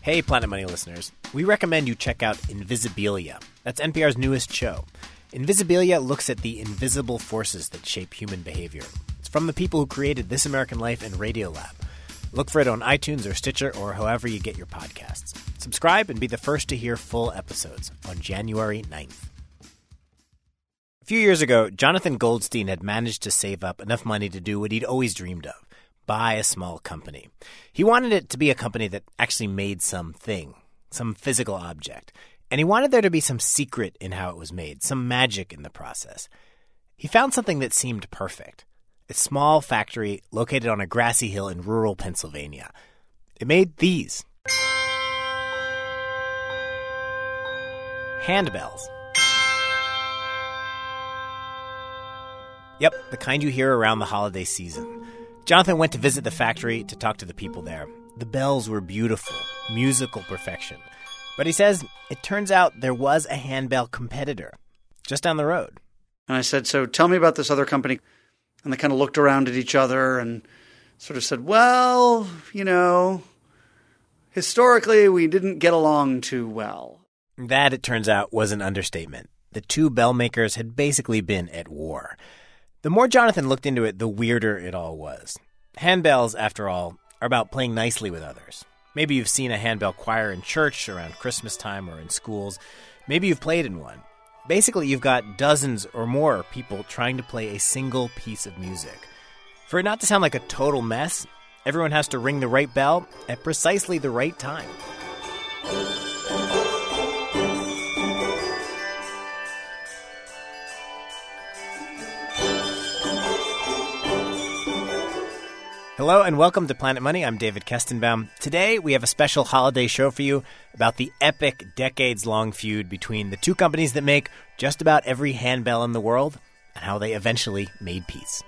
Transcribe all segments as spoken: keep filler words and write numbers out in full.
Hey, Planet Money listeners. We recommend you check out Invisibilia. That's N P R's newest show. Invisibilia looks at the invisible forces that shape human behavior. It's from the people who created This American Life and Radiolab. Look for it on iTunes or Stitcher or however you get your podcasts. Subscribe and be the first to hear full episodes on January ninth. A few years ago, Jonathan Goldstein had managed to save up enough money to do what he'd always dreamed of. Buy a small company. He wanted it to be a company that actually made something, some physical object. And he wanted there to be some secret in how it was made, some magic in the process. He found something that seemed perfect. A small factory located on a grassy hill in rural Pennsylvania. It made these. Handbells. Yep, the kind you hear around the holiday season. Jonathan went to visit the factory to talk to the people there. The bells were beautiful, musical perfection. But he says it turns out there was a handbell competitor just down the road. And I said, so tell me about this other company. And they kind of looked around at each other and sort of said, well, you know, historically we didn't get along too well. That, it turns out, was an understatement. The two bell makers had basically been at war. The more Jonathan looked into it, the weirder it all was. Handbells, after all, are about playing nicely with others. Maybe you've seen a handbell choir in church around Christmas time or in schools. Maybe you've played in one. Basically, you've got dozens or more people trying to play a single piece of music. For it not to sound like a total mess, everyone has to ring the right bell at precisely the right time. Hello and welcome to Planet Money. I'm David Kestenbaum. Today we have a special holiday show for you about the epic decades-long feud between the two companies that make just about every handbell in the world and how they eventually made peace.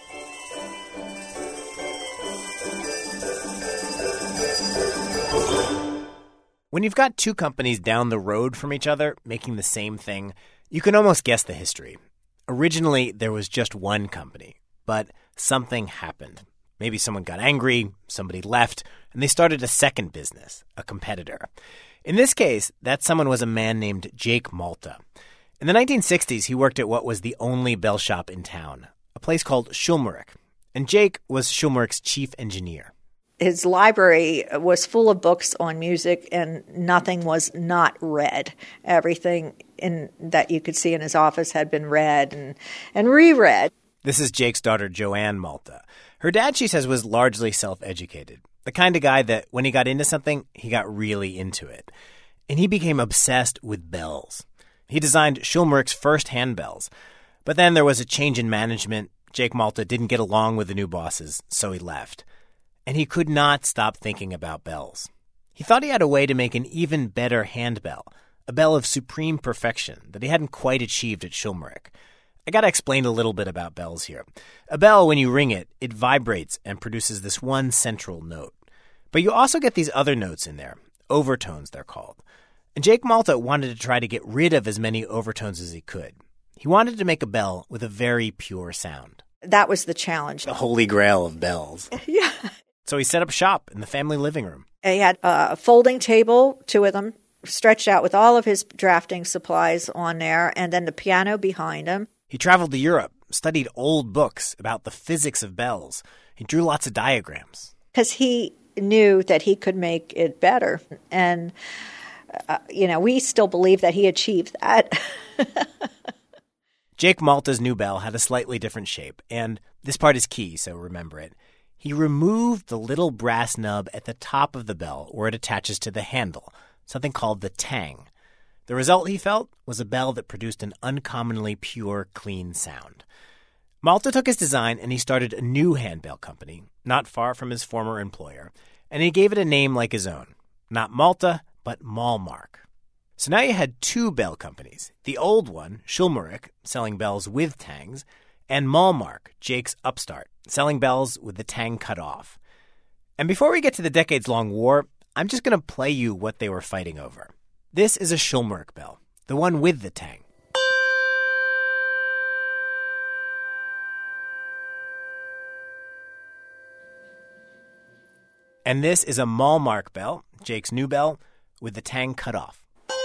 When you've got two companies down the road from each other making the same thing, you can almost guess the history. Originally, there was just one company, but something happened. Maybe someone got angry, somebody left, and they started a second business, a competitor. In this case, that someone was a man named Jake Malta. In the nineteen sixties, he worked at what was the only bell shop in town, a place called Schulmerich. And Jake was Schulmerich's chief engineer. His library was full of books on music, and nothing was not read. Everything in, that you could see in his office had been read and, and reread. This is Jake's daughter, Joanne Malta. Her dad, she says, was largely self-educated. The kind of guy that when he got into something, he got really into it. And he became obsessed with bells. He designed Schulmerich's first handbells. But then there was a change in management. Jake Malta didn't get along with the new bosses, so he left. And he could not stop thinking about bells. He thought he had a way to make an even better handbell, a bell of supreme perfection that he hadn't quite achieved at Schulmerich. I got to explain a little bit about bells here. A bell, when you ring it, it vibrates and produces this one central note. But you also get these other notes in there, overtones they're called. And Jake Malta wanted to try to get rid of as many overtones as he could. He wanted to make a bell with a very pure sound. That was the challenge. The holy grail of bells. Yeah. So he set up shop in the family living room. He had a folding table, two of them, stretched out with all of his drafting supplies on there, and then the piano behind him. He traveled to Europe, studied old books about the physics of bells. He drew lots of diagrams. Because he knew that he could make it better. And, uh, you know, we still believe that he achieved that. Jake Malta's new bell had a slightly different shape, and this part is key, so remember it. He removed the little brass nub at the top of the bell where it attaches to the handle, something called the tang. The result, he felt, was a bell that produced an uncommonly pure, clean sound. Malta took his design and he started a new handbell company, not far from his former employer, and he gave it a name like his own. Not Malta, but Malmark. So now you had two bell companies. The old one, Schulmerich, selling bells with tangs, and Malmark, Jake's upstart, selling bells with the tang cut off. And before we get to the decades-long war, I'm just going to play you what they were fighting over. This is a Schulmerich bell, the one with the tang. And this is a Malmark bell, Jake's new bell, with the tang cut off.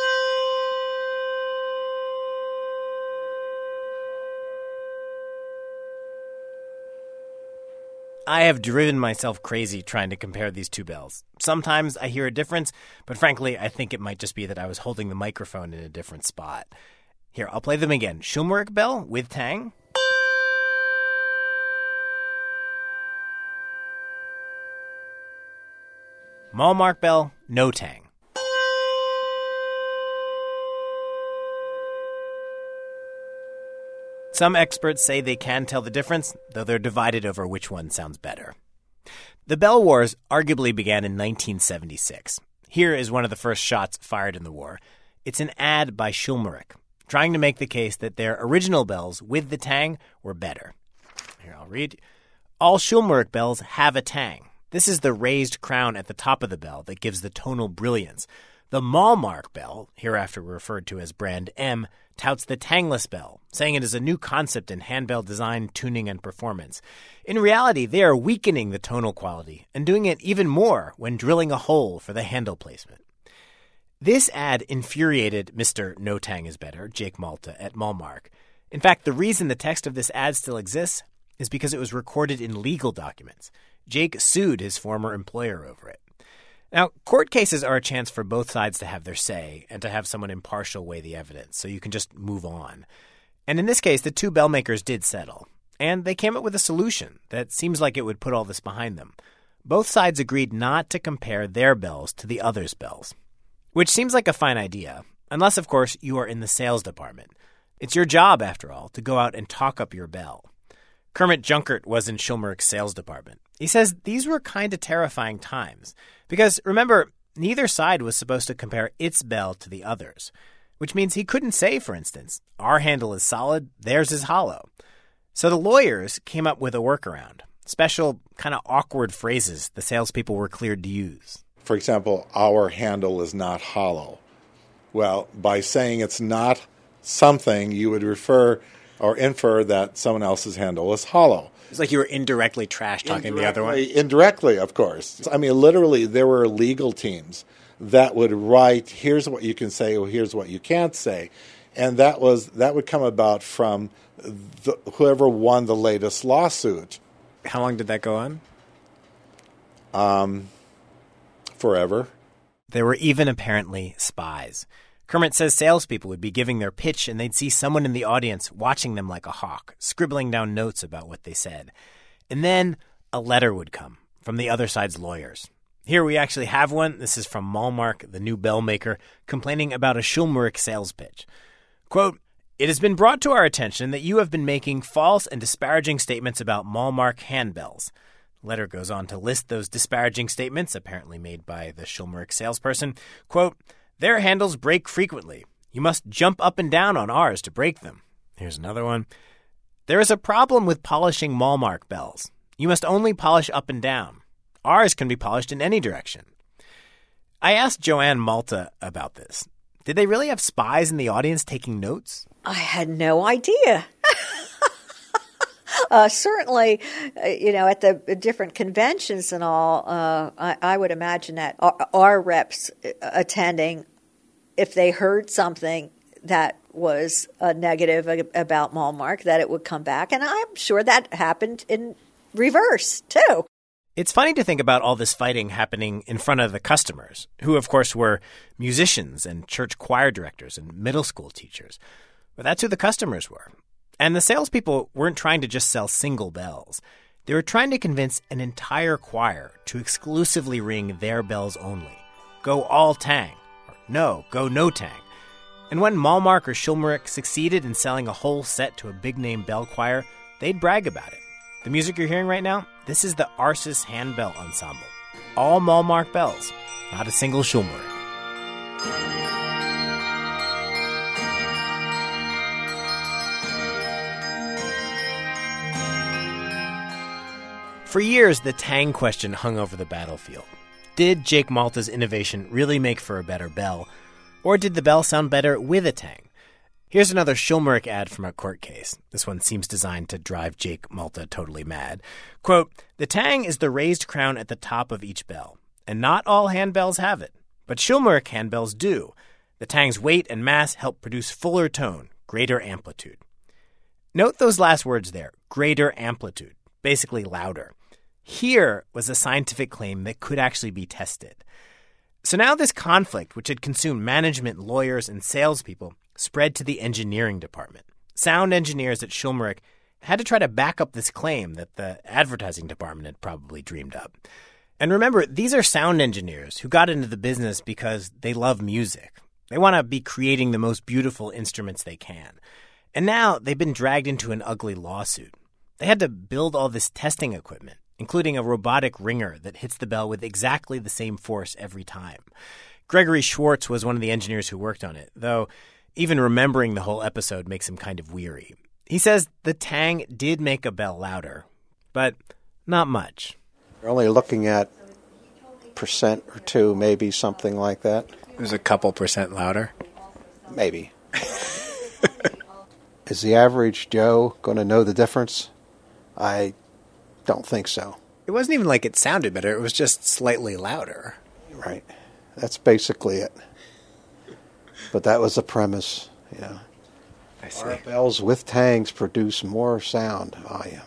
I have driven myself crazy trying to compare these two bells. Sometimes I hear a difference, but frankly, I think it might just be that I was holding the microphone in a different spot. Here, I'll play them again. Schulmerich bell with tang. Malmark bell, no tang. Some experts say they can tell the difference, though they're divided over which one sounds better. The Bell Wars arguably began in nineteen seventy-six. Here is one of the first shots fired in the war. It's an ad by Schulmerich, trying to make the case that their original bells with the tang were better. Here, I'll read. All Schulmerich bells have a tang. This is the raised crown at the top of the bell that gives the tonal brilliance. The Malmark bell, hereafter referred to as brand M, touts the tangless bell, saying it is a new concept in handbell design, tuning, and performance. In reality, they are weakening the tonal quality and doing it even more when drilling a hole for the handle placement. This ad infuriated Mister No Tang is Better, Jake Malta, at Malmark. In fact, the reason the text of this ad still exists is because it was recorded in legal documents. Jake sued his former employer over it. Now, court cases are a chance for both sides to have their say and to have someone impartial weigh the evidence, so you can just move on. And in this case, the two bell makers did settle, and they came up with a solution that seems like it would put all this behind them. Both sides agreed not to compare their bells to the other's bells, which seems like a fine idea, unless, of course, you are in the sales department. It's your job, after all, to go out and talk up your bell. Kermit Junkert was in Schulmerich's sales department. He says these were kind of terrifying times because, remember, neither side was supposed to compare its bell to the other's, which means he couldn't say, for instance, our handle is solid, theirs is hollow. So the lawyers came up with a workaround, special kind of awkward phrases the salespeople were cleared to use. For example, our handle is not hollow. Well, by saying it's not something, you would refer or infer that someone else's handle is hollow. It's like you were indirectly trash-talking the other one. Indirectly, of course. I mean, literally, there were legal teams that would write, here's what you can say, or here's what you can't say. And that was that would come about from the, whoever won the latest lawsuit. How long did that go on? Um, forever. There were even apparently spies. Kermit says salespeople would be giving their pitch and they'd see someone in the audience watching them like a hawk, scribbling down notes about what they said. And then a letter would come from the other side's lawyers. Here we actually have one. This is from Malmark, the new bell maker, complaining about a Schulmerich sales pitch. Quote, "It has been brought to our attention that you have been making false and disparaging statements about Malmark handbells." The letter goes on to list those disparaging statements, apparently made by the Schulmerich salesperson. Quote, "Their handles break frequently. You must jump up and down on ours to break them." Here's another one. "There is a problem with polishing Malmark bells. You must only polish up and down. Ours can be polished in any direction." I asked Joanne Malta about this. Did they really have spies in the audience taking notes? I had no idea. Uh, certainly, uh, you know, at the different conventions and all, uh, I, I would imagine that our, our reps attending, if they heard something that was uh, negative about Malmark, that it would come back. And I'm sure that happened in reverse, too. It's funny to think about all this fighting happening in front of the customers, who, of course, were musicians and church choir directors and middle school teachers. But that's who the customers were. And the salespeople weren't trying to just sell single bells. They were trying to convince an entire choir to exclusively ring their bells only. Go all tang. Or no, go no tang. And when Malmark or Schulmerich succeeded in selling a whole set to a big-name bell choir, they'd brag about it. The music you're hearing right now, this is the Arsis Handbell Ensemble. All Malmark bells, not a single Schulmerich. For years, the tang question hung over the battlefield. Did Jake Malta's innovation really make for a better bell? Or did the bell sound better with a tang? Here's another Schulmerich ad from a court case. This one seems designed to drive Jake Malta totally mad. Quote, "The tang is the raised crown at the top of each bell, and not all handbells have it. But Schulmerich handbells do. The tang's weight and mass help produce fuller tone, greater amplitude." Note those last words there, greater amplitude, basically louder. Here was a scientific claim that could actually be tested. So now this conflict, which had consumed management, lawyers, and salespeople, spread to the engineering department. Sound engineers at Schulmerich had to try to back up this claim that the advertising department had probably dreamed up. And remember, these are sound engineers who got into the business because they love music. They want to be creating the most beautiful instruments they can. And now they've been dragged into an ugly lawsuit. They had to build all this testing equipment, including a robotic ringer that hits the bell with exactly the same force every time. Gregory Schwartz was one of the engineers who worked on it, though even remembering the whole episode makes him kind of weary. He says the tang did make a bell louder, but not much. We're only looking at percent or two, maybe something like that. It was a couple percent louder? Maybe. Is the average Joe going to know the difference? I don't think so. It wasn't even like it sounded better. It was just slightly louder. Right. That's basically it. But that was the premise, you know. I see. Our bells with tangs produce more sound volume.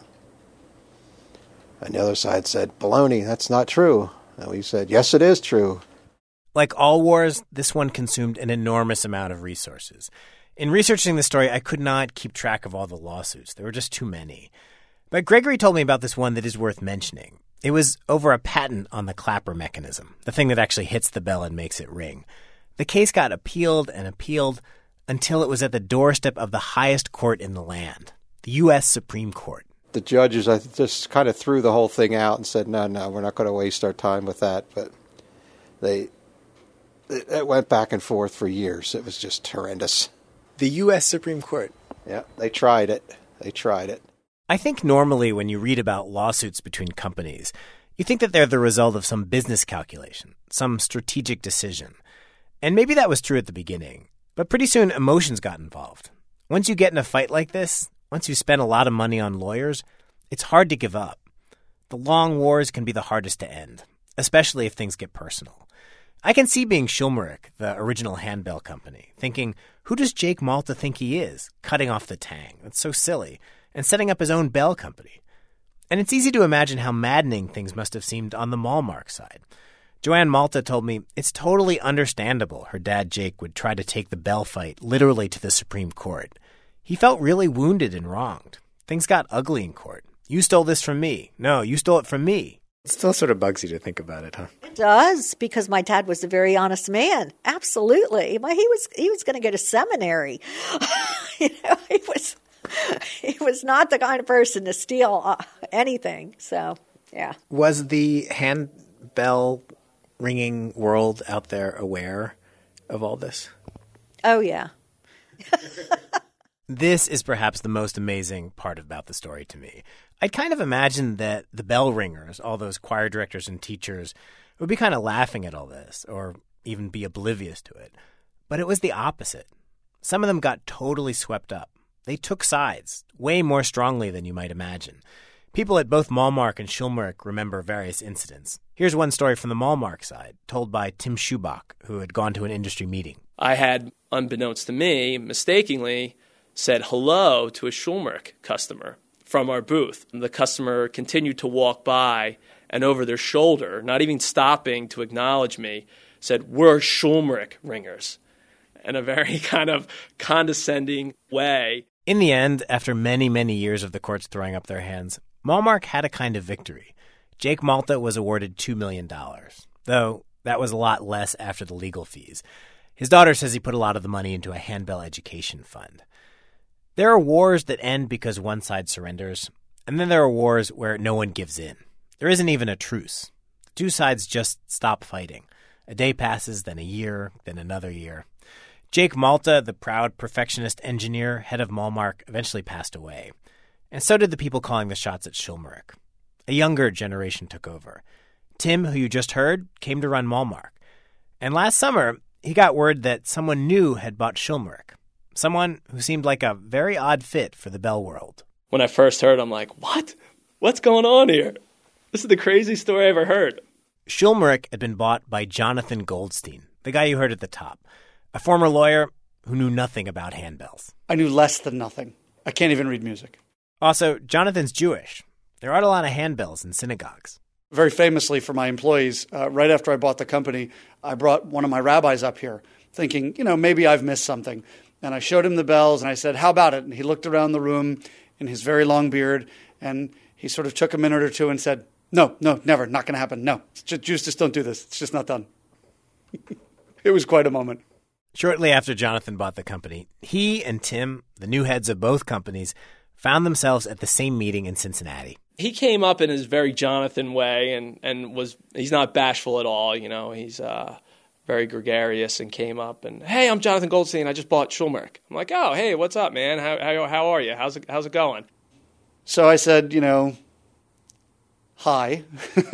And the other side said, baloney, that's not true. And we said, yes, it is true. Like all wars, this one consumed an enormous amount of resources. In researching the story, I could not keep track of all the lawsuits. There were just too many. But Gregory told me about this one that is worth mentioning. It was over a patent on the clapper mechanism, the thing that actually hits the bell and makes it ring. The case got appealed and appealed until it was at the doorstep of the highest court in the land, the U S Supreme Court. The judges I just kind of threw the whole thing out and said, no, no, we're not going to waste our time with that. But they it, it went back and forth for years. It was just horrendous. The U S Supreme Court. Yeah, they tried it. They tried it. I think normally when you read about lawsuits between companies, you think that they're the result of some business calculation, some strategic decision. And maybe that was true at the beginning, but pretty soon emotions got involved. Once you get in a fight like this, once you spend a lot of money on lawyers, it's hard to give up. The long wars can be the hardest to end, especially if things get personal. I can see being Schulmerich, the original handbell company, thinking, who does Jake Malta think he is, cutting off the tang? That's so silly. And setting up his own bell company. And it's easy to imagine how maddening things must have seemed on the Malmark side. Joanne Malta told me it's totally understandable her dad Jake would try to take the bell fight literally to the Supreme Court. He felt really wounded and wronged. Things got ugly in court. You stole this from me. No, you stole it from me. It still sort of bugs you to think about it, huh? It does, because my dad was a very honest man. Absolutely. Well, he was he was going to go to seminary. you know, he was he was not the kind of person to steal uh, anything. So, yeah. Was the handbell ringing world out there aware of all this? Oh, yeah. This is perhaps the most amazing part about the story to me. I'd kind of imagined that the bell ringers, all those choir directors and teachers, would be kind of laughing at all this or even be oblivious to it. But it was the opposite. Some of them got totally swept up. They took sides, way more strongly than you might imagine. People at both Malmark and Schulmerich remember various incidents. Here's one story from the Malmark side, told by Tim Schubach, who had gone to an industry meeting. I had, unbeknownst to me, mistakenly said hello to a Schulmerich customer from our booth. The customer continued to walk by, and over their shoulder, not even stopping to acknowledge me, said, "We're Schulmerich ringers," in a very kind of condescending way. In the end, after many, many years of the courts throwing up their hands, Malmark had a kind of victory. Jake Malta was awarded two million dollars, though that was a lot less after the legal fees. His daughter says he put a lot of the money into a handbell education fund. There are wars that end because one side surrenders, and then there are wars where no one gives in. There isn't even a truce. The two sides just stop fighting. A day passes, then a year, then another year. Jake Malta, the proud perfectionist engineer, head of Malmark, eventually passed away. And so did the people calling the shots at Schulmerich. A younger generation took over. Tim, who you just heard, came to run Malmark. And last summer, he got word that someone new had bought Schulmerich. someone who seemed like a very odd fit for the Bell world. When I first heard, I'm like, what? What's going on here? This is the craziest story I ever heard. Schulmerich had been bought by Jonathan Goldstein, the guy you heard at the top, a former lawyer who knew nothing about handbells. I knew less than nothing. I can't even read music. Also, Jonathan's Jewish. There aren't a lot of handbells in synagogues. Very famously for my employees, uh, right after I bought the company, I brought one of my rabbis up here thinking, you know, maybe I've missed something. And I showed him the bells and I said, how about it? And he looked around the room in his very long beard and he sort of took a minute or two and said, no, no, never, not going to happen. No, just, Jews just don't do this. It's just not done. It was quite a moment. Shortly after Jonathan bought the company, he and Tim, the new heads of both companies, found themselves at the same meeting in Cincinnati. He came up in his very Jonathan way and, and was he's not bashful at all, you know. He's uh, very gregarious and came up and, hey, I'm Jonathan Goldstein. I just bought Schulmerich. I'm like, oh, hey, what's up, man? How how, how are you? How's it, how's it going? So I said, you know, hi.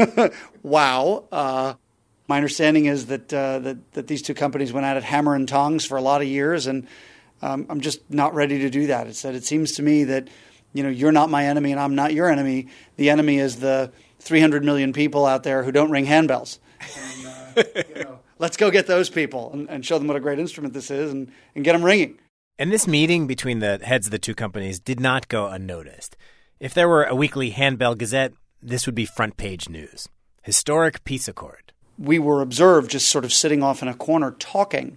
Wow. Uh, my understanding is that, uh, that that these two companies went at it hammer and tongs for a lot of years, and um, I'm just not ready to do that. It said, it seems to me that, you know, you're not my enemy and I'm not your enemy. The enemy is the three hundred million people out there who don't ring handbells. And, uh, you know, let's go get those people and, and show them what a great instrument this is and, and get them ringing. And this meeting between the heads of the two companies did not go unnoticed. If there were a weekly handbell gazette, this would be front page news. Historic peace accord. We were observed just sort of sitting off in a corner talking.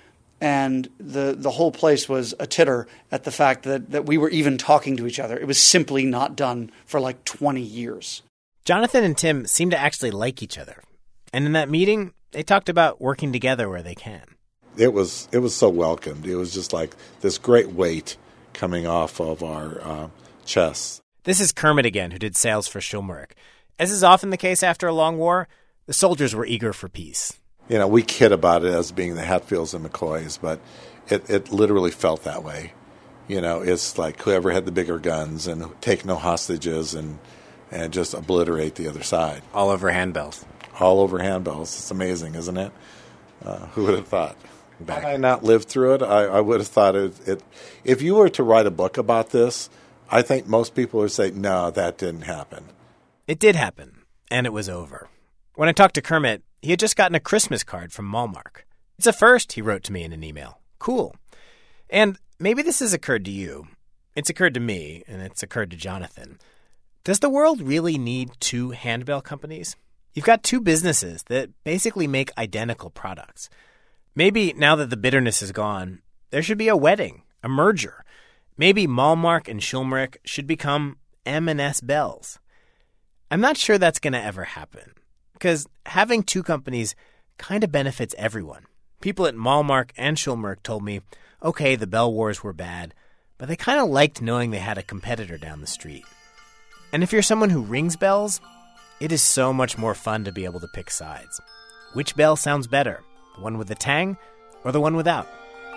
And the, the whole place was a titter at the fact that, that we were even talking to each other. It was simply not done for like twenty years. Jonathan and Tim seem to actually like each other. And in that meeting, they talked about working together where they can. It was it was so welcomed. It was just like this great weight coming off of our uh, chests. This is Kermit again, who did sales for Schulmerich. As is often the case after a long war, the soldiers were eager for peace. You know, we kid about it as being the Hatfields and McCoys, but it, it literally felt that way. You know, it's like whoever had the bigger guns and take no hostages and and just obliterate the other side. All over handbells. All over handbells. It's amazing, isn't it? Uh, who would have thought? Had I not lived through it, I, I would have thought it, it. If you were to write a book about this, I think most people would say, no, that didn't happen. It did happen, and it was over. When I talked to Kermit, he had just gotten a Christmas card from Malmark. It's a first, he wrote to me in an email. Cool. And maybe this has occurred to you. It's occurred to me, and it's occurred to Jonathan. Does the world really need two handbell companies? You've got two businesses that basically make identical products. Maybe now that the bitterness is gone, there should be a wedding, a merger. Maybe Malmark and Schulmerich should become M and S Bells. I'm not sure that's going to ever happen, because having two companies kind of benefits everyone. People at Malmark and Schulmerich told me, okay, the Bell Wars were bad, but they kind of liked knowing they had a competitor down the street. And if you're someone who rings bells, it is so much more fun to be able to pick sides. Which bell sounds better, the one with the tang or the one without?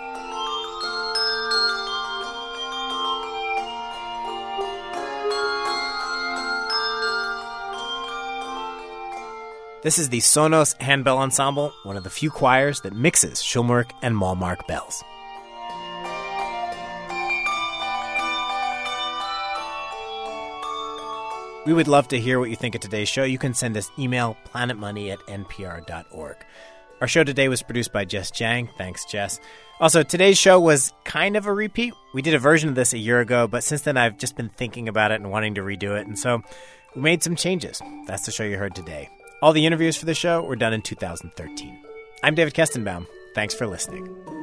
This is the Sonos Handbell Ensemble, one of the few choirs that mixes Schulmerich and Malmark bells. We would love to hear what you think of today's show. You can send us email, planetmoney at n p r dot org. Our show today was produced by Jess Jang. Thanks, Jess. Also, today's show was kind of a repeat. We did a version of this a year ago, but since then I've just been thinking about it and wanting to redo it, and so we made some changes. That's the show you heard today. All the interviews for the show were done in two thousand thirteen. I'm David Kestenbaum. Thanks for listening.